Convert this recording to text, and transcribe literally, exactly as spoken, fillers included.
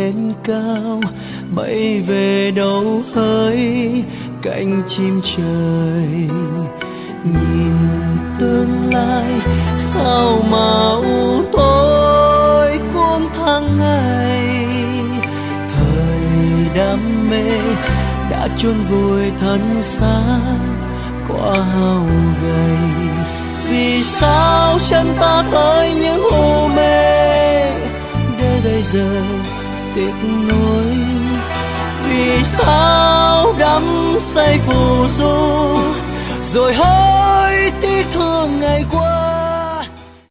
lên cao, bay về đâu hỡi cánh chim trời. Nhìn tương lai sao mà u tối cuốn tháng ngày, thời đam mê đã chôn vùi thân xác qua hao gầy. Vì sao chân ta tới những u mê để bây giờ tiếc nuối? Vì sao đắm say phù du rồi hối tiếc thương ngày qua?